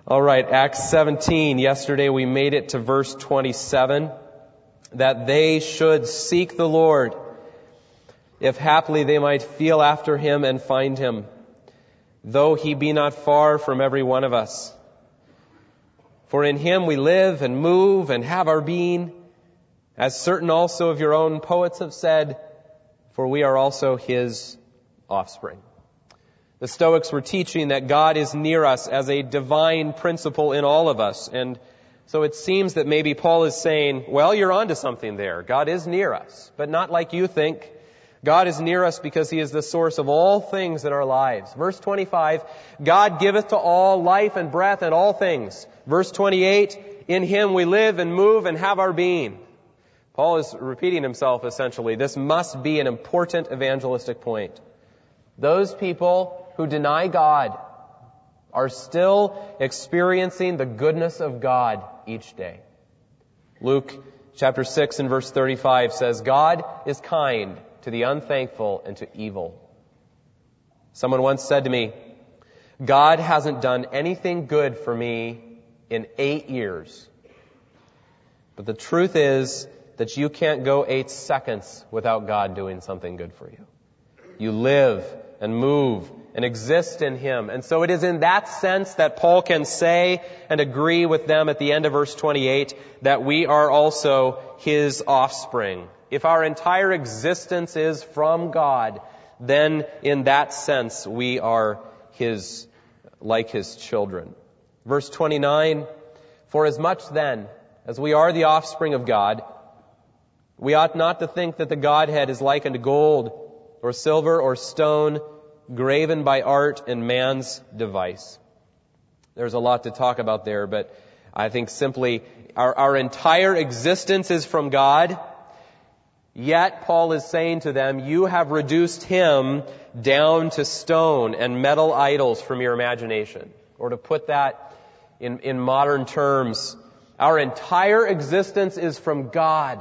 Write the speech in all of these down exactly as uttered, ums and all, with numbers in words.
All right, Acts seventeen. Yesterday we made it to verse twenty-seven. That they should seek the Lord, if haply they might feel after him and find him, though he be not far from every one of us. For in him we live and move and have our being, as certain also of your own poets have said, for we are also his offspring. The Stoics were teaching that God is near us as a divine principle in all of us. And so it seems that maybe Paul is saying, well, you're onto something there. God is near us, but not like you think. God is near us because he is the source of all things in our lives. Verse twenty-five, God giveth to all life and breath and all things. Verse twenty-eight, in him we live and move and have our being. Paul is repeating himself essentially. This must be an important evangelistic point. Those people who deny God are still experiencing the goodness of God each day. Luke chapter six and verse thirty-five says, God is kind to the unthankful and to evil. Someone once said to me, God hasn't done anything good for me in eight years. But the truth is that you can't go eight seconds without God doing something good for you. You live and move and exist in him. And so it is in that sense that Paul can say and agree with them at the end of verse twenty-eight that we are also his offspring. If our entire existence is from God, then in that sense we are his, like his children. Verse twenty-nine, for as much then as we are the offspring of God, we ought not to think that the Godhead is likened to gold or silver or stone, graven by art and man's device. There's a lot to talk about there, but I think simply our, our entire existence is from God. Yet Paul is saying to them, you have reduced him down to stone and metal idols from your imagination. Or to put that in, in modern terms, our entire existence is from God.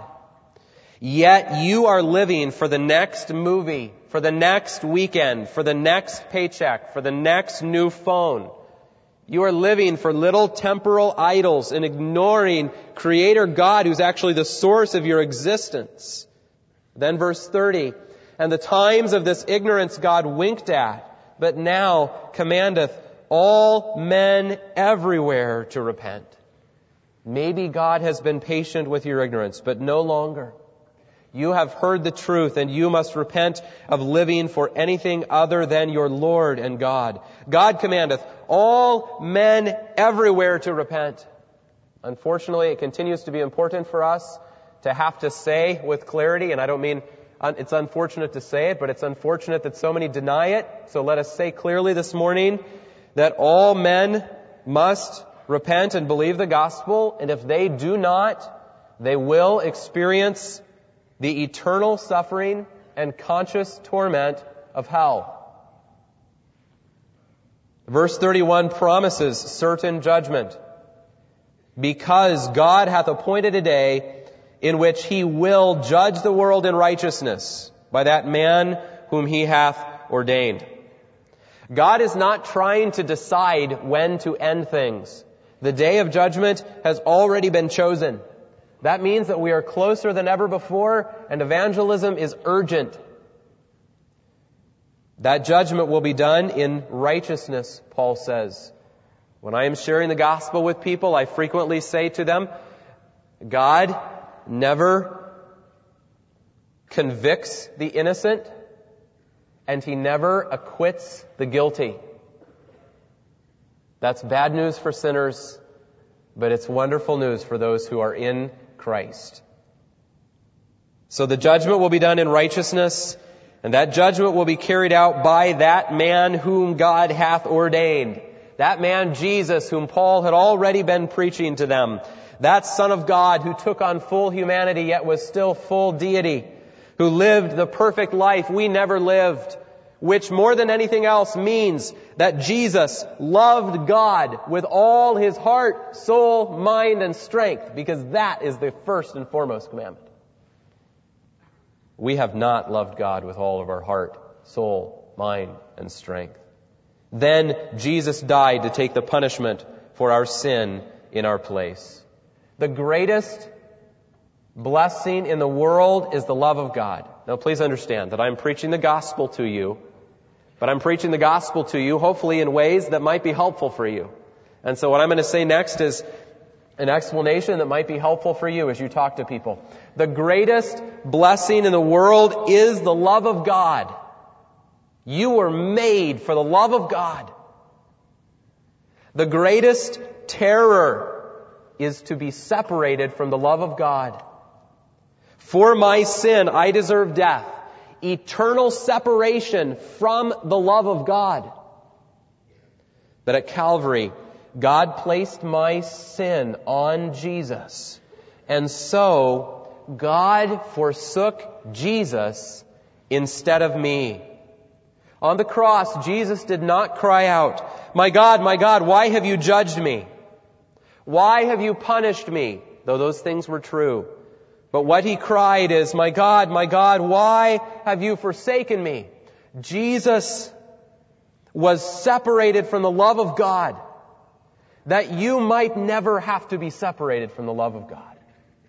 Yet you are living for the next movie, for the next weekend, for the next paycheck, for the next new phone. You are living for little temporal idols and ignoring Creator God, who's actually the source of your existence. Then verse thirty, and the times of this ignorance God winked at, but now commandeth all men everywhere to repent. Maybe God has been patient with your ignorance, but no longer. You have heard the truth, and you must repent of living for anything other than your Lord and God. God commandeth all men everywhere to repent. Unfortunately, it continues to be important for us to have to say with clarity, and I don't mean it's unfortunate to say it, but it's unfortunate that so many deny it. So let us say clearly this morning that all men must repent and believe the gospel, and if they do not, they will experience the eternal suffering and conscious torment of hell. Verse thirty-one promises certain judgment, because God hath appointed a day in which he will judge the world in righteousness by that man whom he hath ordained. God is not trying to decide when to end things. The day of judgment has already been chosen. That means that we are closer than ever before, and evangelism is urgent. That judgment will be done in righteousness, Paul says. When I am sharing the gospel with people, I frequently say to them, God never convicts the innocent, and he never acquits the guilty. That's bad news for sinners, but it's wonderful news for those who are in Christ. So the judgment will be done in righteousness, and that judgment will be carried out by that man whom God hath ordained. That man, Jesus, whom Paul had already been preaching to them. That Son of God who took on full humanity yet was still full deity. Who lived the perfect life we never lived. Which more than anything else means that Jesus loved God with all his heart, soul, mind, and strength, because that is the first and foremost commandment. We have not loved God with all of our heart, soul, mind, and strength. Then Jesus died to take the punishment for our sin in our place. The greatest blessing in the world is the love of God. Now please understand that I'm preaching the gospel to you, but I'm preaching the gospel to you hopefully in ways that might be helpful for you. And so what I'm going to say next is an explanation that might be helpful for you as you talk to people. The greatest blessing in the world is the love of God. You were made for the love of God. The greatest terror is to be separated from the love of God. For my sin, I deserve death, eternal separation from the love of God. But at Calvary, God placed my sin on Jesus. And so, God forsook Jesus instead of me. On the cross, Jesus did not cry out, "My God, my God, why have you judged me? Why have you punished me?" Though those things were true. But what he cried is, "My God, my God, why have you forsaken me?" Jesus was separated from the love of God, that you might never have to be separated from the love of God.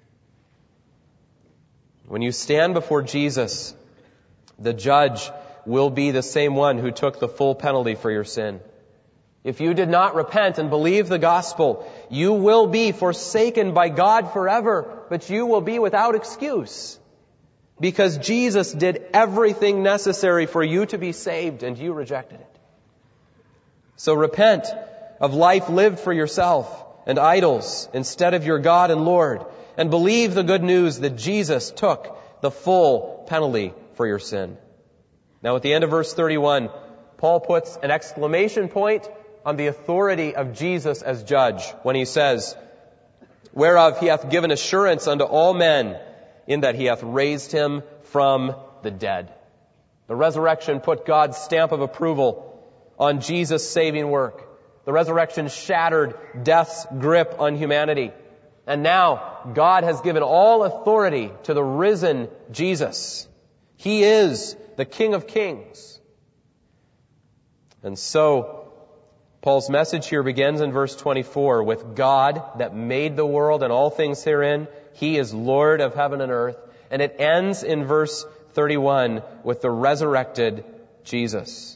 When you stand before Jesus, the judge will be the same one who took the full penalty for your sin. If you did not repent and believe the gospel, you will be forsaken by God forever, but you will be without excuse, because Jesus did everything necessary for you to be saved, and you rejected it. So repent of life lived for yourself and idols instead of your God and Lord, and believe the good news that Jesus took the full penalty for your sin. Now at the end of verse thirty-one, Paul puts an exclamation point on the authority of Jesus as judge when he says, "Whereof he hath given assurance unto all men, in that he hath raised him from the dead." The resurrection put God's stamp of approval on Jesus' saving work. The resurrection shattered death's grip on humanity. And now God has given all authority to the risen Jesus. He is the King of Kings. And so, Paul's message here begins in verse twenty-four with God that made the world and all things herein. He is Lord of heaven and earth. And it ends in verse thirty-one with the resurrected Jesus.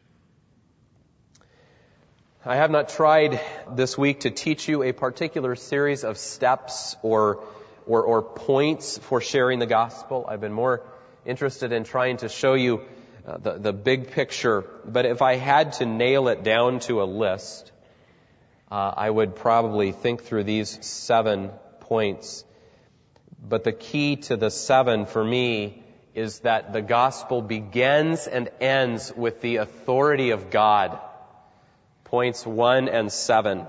I have not tried this week to teach you a particular series of steps or, or, or points for sharing the gospel. I've been more interested in trying to show you uh, the, the big picture. But if I had to nail it down to a list, uh, I would probably think through these seven points. But the key to the seven for me is that the gospel begins and ends with the authority of God. Points one and seven.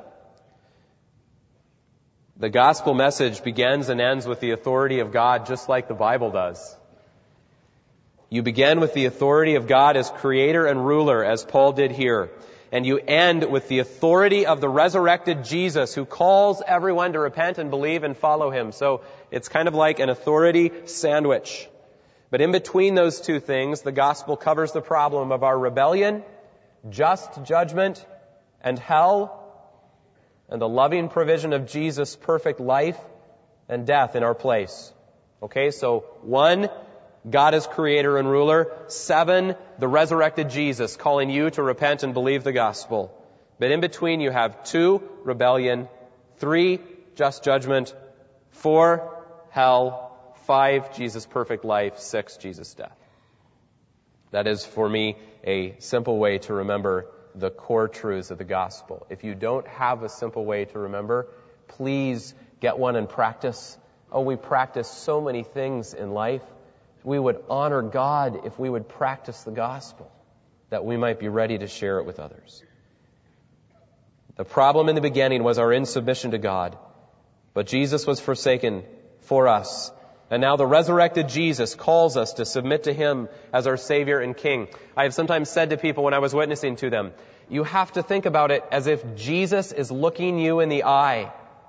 The gospel message begins and ends with the authority of God, just like the Bible does. You begin with the authority of God as creator and ruler, as Paul did here. And you end with the authority of the resurrected Jesus, who calls everyone to repent and believe and follow him. So it's kind of like an authority sandwich. But in between those two things, the gospel covers the problem of our rebellion, just judgment, and hell, and the loving provision of Jesus' perfect life and death in our place. Okay, so one, God is creator and ruler. Seven, the resurrected Jesus calling you to repent and believe the gospel. But in between you have two, rebellion. Three, just judgment. Four, hell. Five, Jesus' perfect life. Six, Jesus' death. That is, for me, a simple way to remember the core truths of the gospel. If you don't have a simple way to remember, please get one and practice. Oh, we practice so many things in life. We would honor God if we would practice the gospel, that we might be ready to share it with others. The problem in the beginning was our insubmission to God, but Jesus was forsaken for us. And now the resurrected Jesus calls us to submit to him as our Savior and King. I have sometimes said to people when I was witnessing to them, you have to think about it as if Jesus is looking you in the eye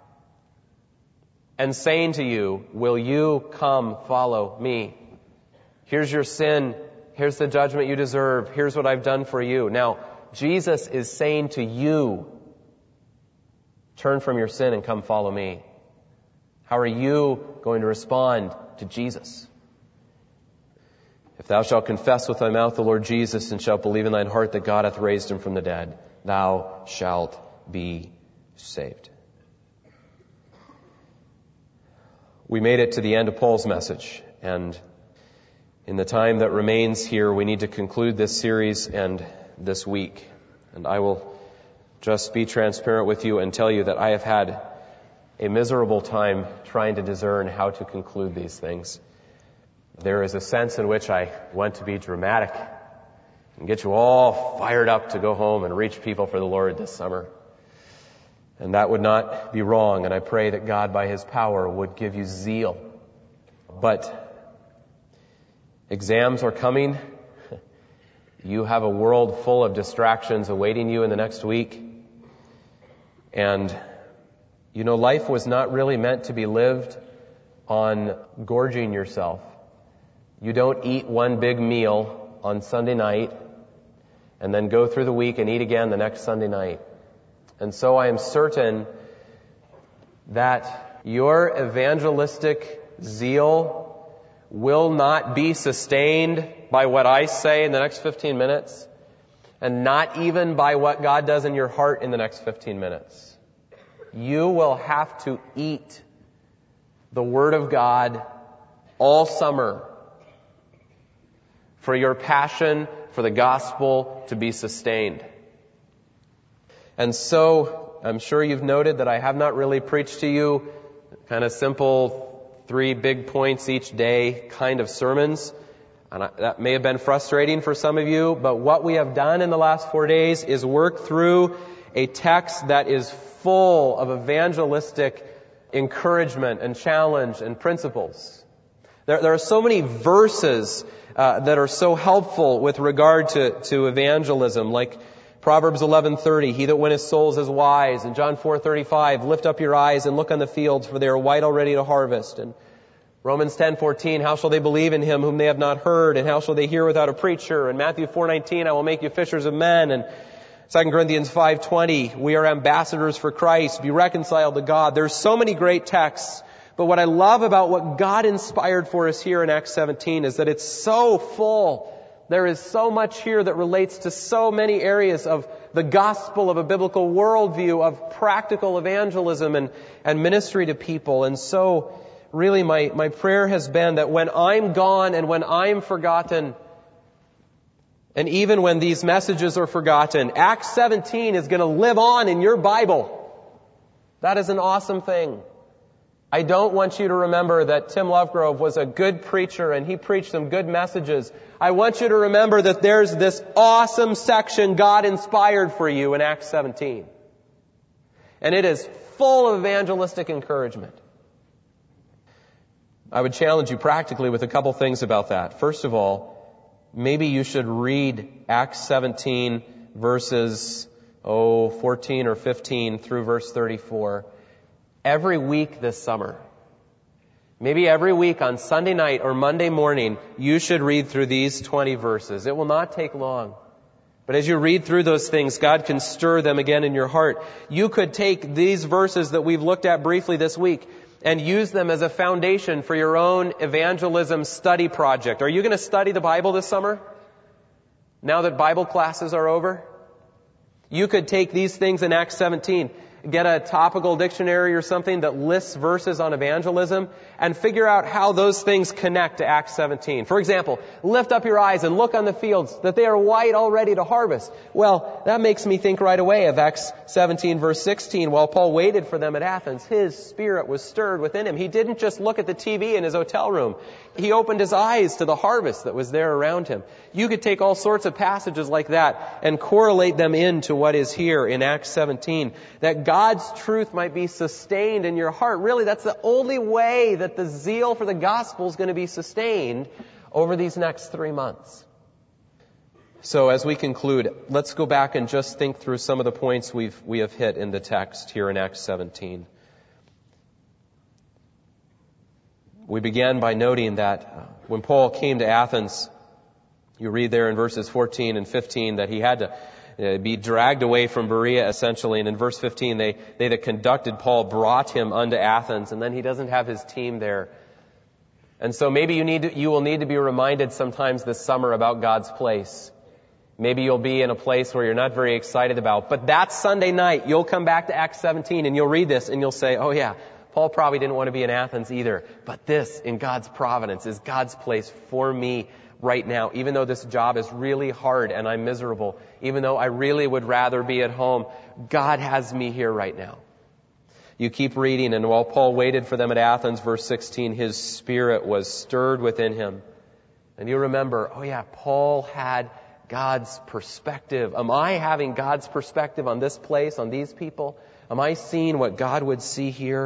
and saying to you, will you come follow me? Here's your sin. Here's the judgment you deserve. Here's what I've done for you. Now, Jesus is saying to you, Turn from your sin and come follow me. How are you going to respond to Jesus? If thou shalt confess with thy mouth the Lord Jesus and shalt believe in thine heart that God hath raised him from the dead, thou shalt be saved. We made it to the end of Paul's message, and in the time that remains here, we need to conclude this series and this week. And I will just be transparent with you and tell you that I have had a miserable time trying to discern how to conclude these things. There is a sense in which I want to be dramatic and get you all fired up to go home and reach people for the Lord this summer. And that would not be wrong, and I pray that God, by His power, would give you zeal. But exams are coming. You have a world full of distractions awaiting you in the next week. And, you know, life was not really meant to be lived on gorging yourself. You don't eat one big meal on Sunday night and then go through the week and eat again the next Sunday night. And so I am certain that your evangelistic zeal will not be sustained by what I say in the next fifteen minutes, and not even by what God does in your heart in the next fifteen minutes. You will have to eat the Word of God all summer for your passion for the gospel to be sustained. And so, I'm sure you've noted that I have not really preached to you kind of simple three big points each day kind of sermons. And I, that may have been frustrating for some of you, but what we have done in the last four days is work through a text that is full of evangelistic encouragement and challenge and principles. There, there are so many verses uh, that are so helpful with regard to, to evangelism, like Proverbs eleven thirty, he that winneth souls is wise. And John four thirty-five, lift up your eyes and look on the fields, for they are white already to harvest. And Romans ten fourteen, how shall they believe in him whom they have not heard? And how shall they hear without a preacher? And Matthew four nineteen, I will make you fishers of men. And Second Corinthians five twenty, we are ambassadors for Christ. Be reconciled to God. There's so many great texts. But what I love about what God inspired for us here in Acts seventeen is that it's so full. There is so much here that relates to so many areas of the gospel, of a biblical worldview, of practical evangelism and, and ministry to people. And so, really, my, my prayer has been that when I'm gone and when I'm forgotten, and even when these messages are forgotten, Acts seventeen is going to live on in your Bible. That is an awesome thing. I don't want you to remember that Tim Lovegrove was a good preacher and he preached some good messages. I want you to remember that there's this awesome section God inspired for you in Acts seventeen. And it is full of evangelistic encouragement. I would challenge you practically with a couple things about that. First of all, maybe you should read Acts seventeen verses, oh, fourteen or fifteen through verse thirty-four. Every week this summer. Maybe every week on Sunday night or Monday morning, you should read through these twenty verses. It will not take long. But as you read through those things, God can stir them again in your heart. You could take these verses that we've looked at briefly this week and use them as a foundation for your own evangelism study project. Are you going to study the Bible this summer? Now that Bible classes are over? You could take these things in Acts seventeen. Get a topical dictionary or something that lists verses on evangelism and figure out how those things connect to Acts seventeen. For example, lift up your eyes and look on the fields, that they are white already to harvest. Well, that makes me think right away of Acts seventeen verse sixteen. While Paul waited for them at Athens, his spirit was stirred within him. He didn't just look at the T V in his hotel room. He opened his eyes to the harvest that was there around him. You could take all sorts of passages like that and correlate them into what is here in Acts seventeen. That God's truth might be sustained in your heart. Really, that's the only way that the zeal for the gospel is going to be sustained over these next three months. So as we conclude, let's go back and just think through some of the points we've, we have hit in the text here in Acts seventeen. We began by noting that when Paul came to Athens, you read there in verses fourteen and fifteen that he had to uh, be dragged away from Berea, essentially. And in verse fifteen, they, they that conducted Paul brought him unto Athens, and then he doesn't have his team there. And so maybe you need to, you will need to be reminded sometimes this summer about God's place. Maybe you'll be in a place where you're not very excited about. But that Sunday night, you'll come back to Acts seventeen and you'll read this and you'll say, oh yeah, Paul probably didn't want to be in Athens either. But this, in God's providence, is God's place for me right now. Even though this job is really hard and I'm miserable, even though I really would rather be at home, God has me here right now. You keep reading, and while Paul waited for them at Athens, verse sixteen, his spirit was stirred within him. And you remember, oh yeah, Paul had God's perspective. Am I having God's perspective on this place, on these people? Am I seeing what God would see here?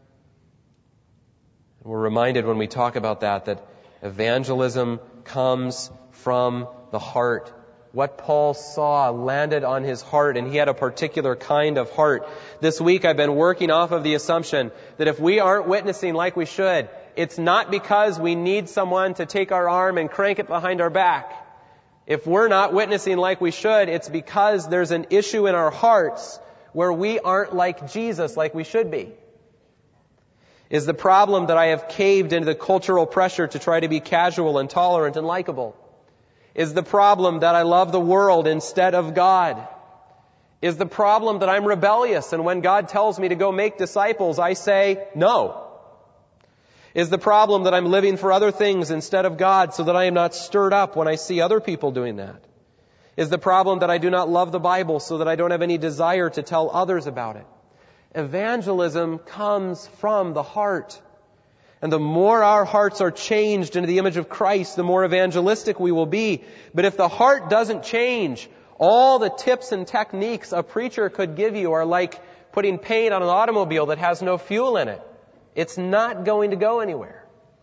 And we're reminded when we talk about that, that evangelism comes from the heart. What Paul saw landed on his heart, and he had a particular kind of heart. This week I've been working off of the assumption that if we aren't witnessing like we should, it's not because we need someone to take our arm and crank it behind our back. If we're not witnessing like we should, it's because there's an issue in our hearts where we aren't like Jesus, like we should be. Is the problem that I have caved into the cultural pressure to try to be casual and tolerant and likable? Is the problem that I love the world instead of God? Is the problem that I'm rebellious, and when God tells me to go make disciples, I say no? Is the problem that I'm living for other things instead of God so that I am not stirred up when I see other people doing that? Is the problem that I do not love the Bible so that I don't have any desire to tell others about it? Evangelism comes from the heart. And the more our hearts are changed into the image of Christ, the more evangelistic we will be. But if the heart doesn't change, all the tips and techniques a preacher could give you are like putting paint on an automobile that has no fuel in it. It's not going to go anywhere.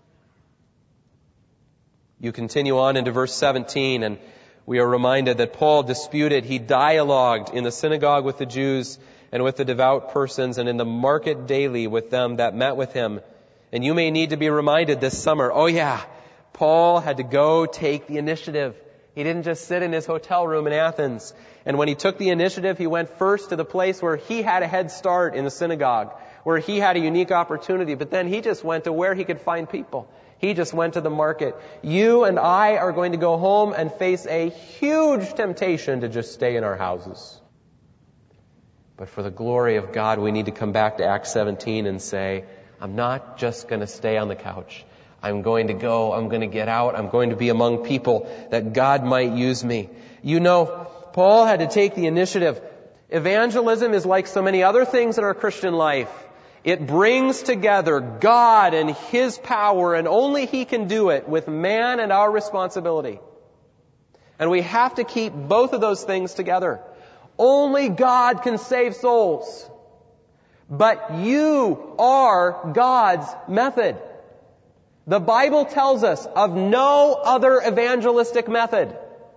You continue on into verse seventeen, and we are reminded that Paul disputed, he dialogued in the synagogue with the Jews and with the devout persons, and in the market daily with them that met with him. And you may need to be reminded this summer, oh yeah, Paul had to go take the initiative. He didn't just sit in his hotel room in Athens. And when he took the initiative, he went first to the place where he had a head start in the synagogue, where he had a unique opportunity. But then he just went to where he could find people. He just went to the market. You and I are going to go home and face a huge temptation to just stay in our houses. But for the glory of God, we need to come back to Acts seventeen and say, I'm not just going to stay on the couch. I'm going to go, I'm going to get out, I'm going to be among people that God might use me. You know, Paul had to take the initiative. Evangelism is like so many other things in our Christian life. It brings together God and His power, and only He can do it, with man and our responsibility. And we have to keep both of those things together. Only God can save souls. But you are God's method. The Bible tells us of no other evangelistic method.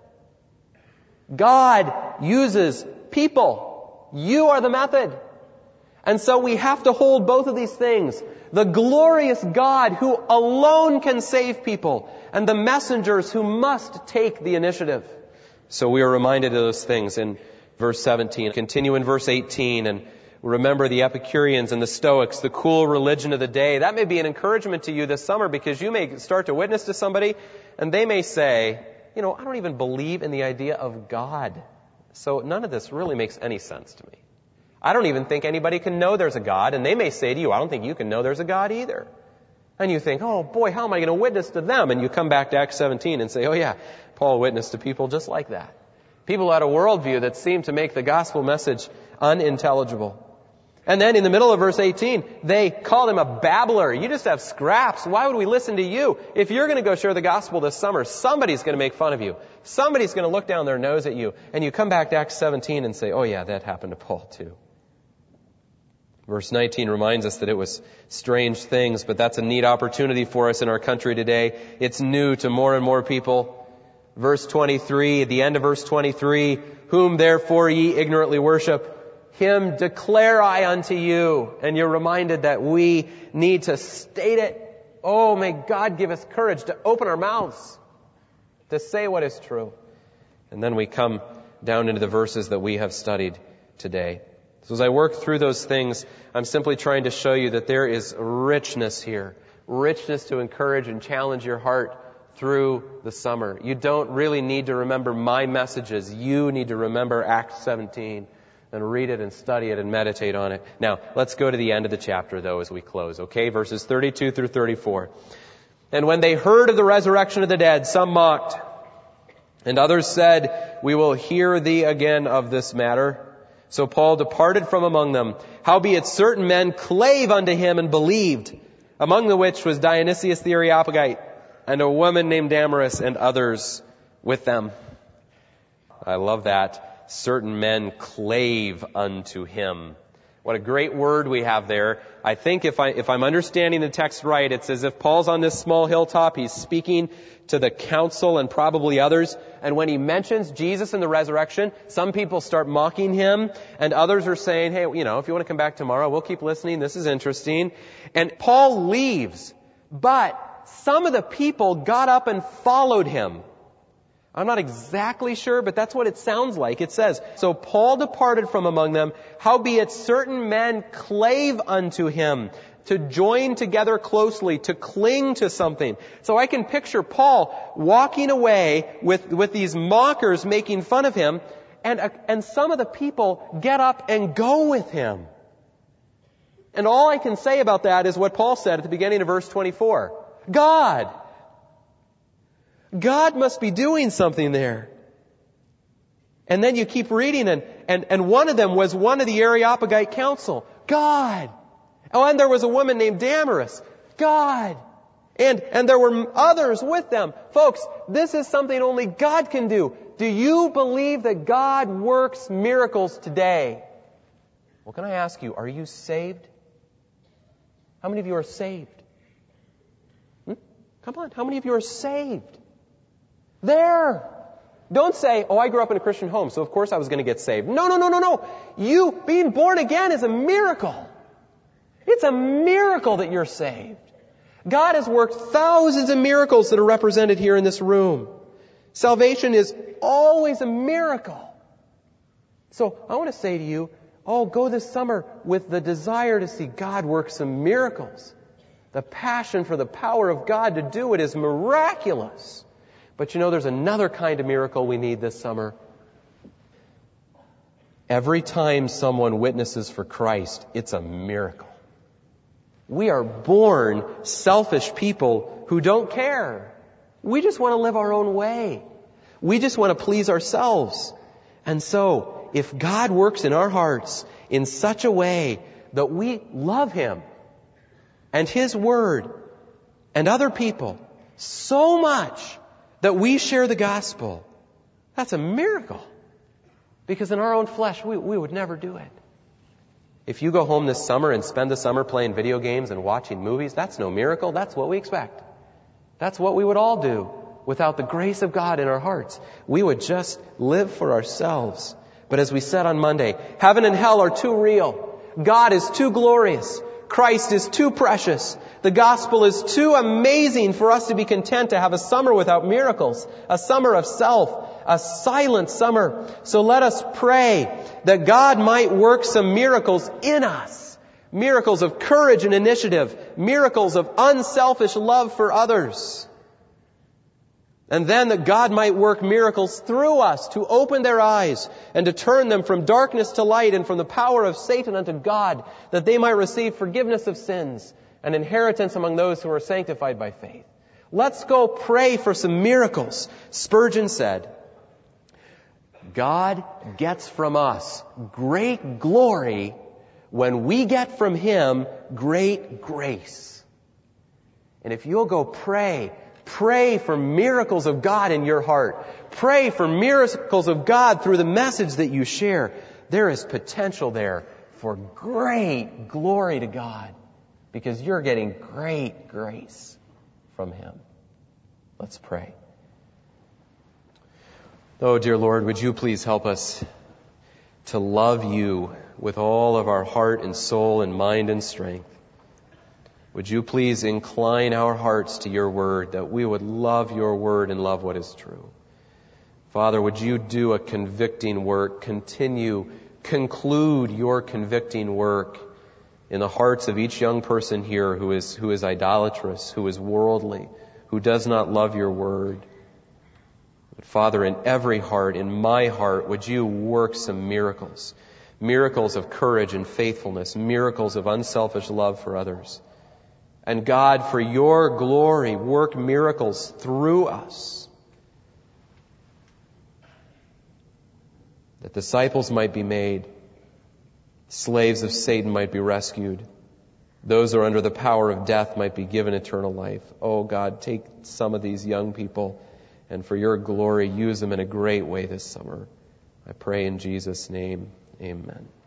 God uses people. You are the method. And so we have to hold both of these things. The glorious God who alone can save people, and the messengers who must take the initiative. So we are reminded of those things in verse seventeen. Continue in verse eighteen, and remember the Epicureans and the Stoics, the cool religion of the day. That may be an encouragement to you this summer, because you may start to witness to somebody and they may say, you know, I don't even believe in the idea of God. So none of this really makes any sense to me. I don't even think anybody can know there's a God. And they may say to you, I don't think you can know there's a God either. And you think, oh boy, how am I going to witness to them? And you come back to Acts seventeen and say, oh yeah, Paul witnessed to people just like that. People who had a worldview that seemed to make the gospel message unintelligible. And then in the middle of verse eighteen, they called him a babbler. You just have scraps. Why would we listen to you? If you're going to go share the gospel this summer, somebody's going to make fun of you. Somebody's going to look down their nose at you. And you come back to Acts seventeen and say, oh yeah, that happened to Paul too. Verse nineteen reminds us that it was strange things, but that's a neat opportunity for us in our country today. It's new to more and more people. Verse twenty-three, at the end of verse twenty-three, whom therefore ye ignorantly worship, Him declare I unto you. And you're reminded that we need to state it. Oh, may God give us courage to open our mouths, to say what is true. And then we come down into the verses that we have studied today. So as I work through those things, I'm simply trying to show you that there is richness here. Richness to encourage and challenge your heart through the summer. You don't really need to remember my messages. You need to remember Acts seventeen and read it and study it and meditate on it. Now, let's go to the end of the chapter, though, as we close, okay? Verses thirty-two through thirty-four. And when they heard of the resurrection of the dead, some mocked, and others said, "We will hear thee again of this matter." So Paul departed from among them. Howbeit certain men clave unto him and believed, among the which was Dionysius the Areopagite, and a woman named Damaris, and others with them. I love that. Certain men clave unto him. What a great word we have there. I think if, I, if I'm understanding the text right, it's as if Paul's on this small hilltop. He's speaking to the council and probably others. And when he mentions Jesus and the resurrection, some people start mocking him. And others are saying, hey, you know, if you want to come back tomorrow, we'll keep listening. This is interesting. And Paul leaves. But some of the people got up and followed him. I'm not exactly sure, but that's what it sounds like. It says, so Paul departed from among them, howbeit certain men clave unto him, to join together closely, to cling to something. So I can picture Paul walking away with, with these mockers making fun of him, and, uh, and some of the people get up and go with him. And all I can say about that is what Paul said at the beginning of verse twenty-four. God. God must be doing something there. And then you keep reading, and, and, and one of them was one of the Areopagite council. God. Oh, and there was a woman named Damaris. God. And, and there were others with them. Folks, this is something only God can do. Do you believe that God works miracles today? Well, can I ask you, are you saved? How many of you are saved? Hmm? Come on, how many of you are saved? There. Don't say, oh, I grew up in a Christian home, so of course I was going to get saved. No, no, no, no, no. You being born again is a miracle. It's a miracle that you're saved. God has worked thousands of miracles that are represented here in this room. Salvation is always a miracle. So I want to say to you, oh, go this summer with the desire to see God work some miracles. The passion for the power of God to do it is miraculous. But you know, there's another kind of miracle we need this summer. Every time someone witnesses for Christ, it's a miracle. We are born selfish people who don't care. We just want to live our own way. We just want to please ourselves. And so, if God works in our hearts in such a way that we love Him and His Word and other people so much that we share the gospel, that's a miracle. Because in our own flesh, we, we would never do it. If you go home this summer and spend the summer playing video games and watching movies, that's no miracle. That's what we expect. That's what we would all do without the grace of God in our hearts. We would just live for ourselves. But as we said on Monday, heaven and hell are too real. God is too glorious. Christ is too precious. The gospel is too amazing for us to be content to have a summer without miracles, a summer of self, a silent summer. So let us pray that God might work some miracles in us. Miracles of courage and initiative. Miracles of unselfish love for others. And then that God might work miracles through us to open their eyes and to turn them from darkness to light and from the power of Satan unto God, that they might receive forgiveness of sins and inheritance among those who are sanctified by faith. Let's go pray for some miracles. Spurgeon said, God gets from us great glory when we get from Him great grace. And if you'll go pray, pray for miracles of God in your heart. Pray for miracles of God through the message that you share. There is potential there for great glory to God because you're getting great grace from Him. Let's pray. Oh, dear Lord, would you please help us to love you with all of our heart and soul and mind and strength. Would you please incline our hearts to your word, that we would love your word and love what is true. Father, would you do a convicting work, continue, conclude your convicting work in the hearts of each young person here who is, who is idolatrous, who is worldly, who does not love your word. But Father, in every heart, in my heart, would you work some miracles, miracles of courage and faithfulness, miracles of unselfish love for others. And God, for your glory, work miracles through us, that disciples might be made, slaves of Satan might be rescued, those who are under the power of death might be given eternal life. Oh God, take some of these young people and for your glory, use them in a great way this summer. I pray in Jesus' name, amen.